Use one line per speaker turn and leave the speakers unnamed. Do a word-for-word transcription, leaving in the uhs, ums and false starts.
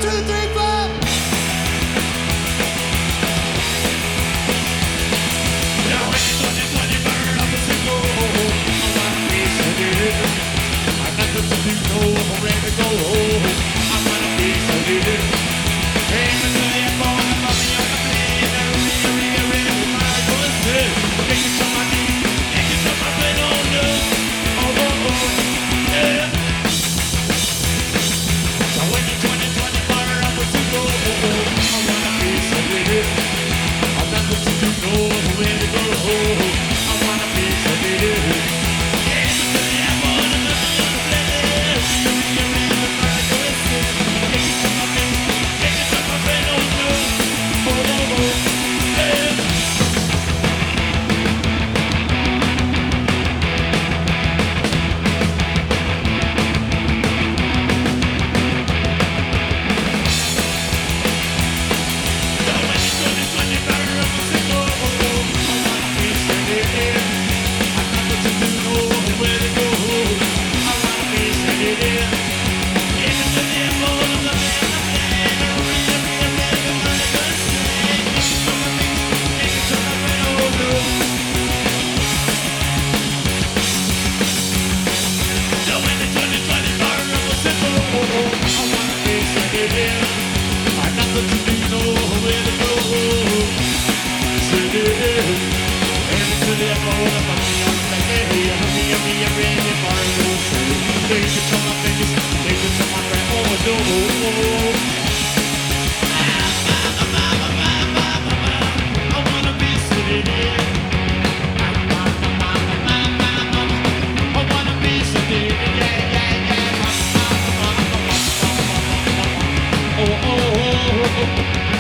two, three, four. Now when it's twenty twenty, burn up a single. I wanna be sedated. I've nothing to do, no, I'm ready to go. I wanna be sedated. Came into the airport, I'm up on the plane. I'm really, really ready for my pussy. Take it to my knees, take it to my bed, oh no. Oh, oh, oh, yeah. So when you're twenty, twenty, burn up a single. I wanna be sedated. I've nothing to do, no, I'm ready to go. I wanna be sedated. Came into the airport, I'm up on the plane. I'm really ready for my pussy. Take it to my knees, take it to my bed, oh no. Oh, oh, oh, yeah. So when you're twenty, twenty, burn up a single. I wanna be sedated. I've nothing to do, no, where to go. I wanna be sedated. Came into the airport, I'm up on the plane. I'm really, really ready for my pussy. Take it to my knees, take it to my bed, oh no. So when you're twenty, twenty, burn up a single. I wanna be sedated. I've nothing to do, no, where to go. Sedated. Came into the airport, I'm up on the plane. I'm really, really ready for my pussy. Take it to my fingers, take it to my bed, oh no. I wanna be sedated. I wanna be sedated. Yeah, yeah, yeah. Oh, oh, oh, oh.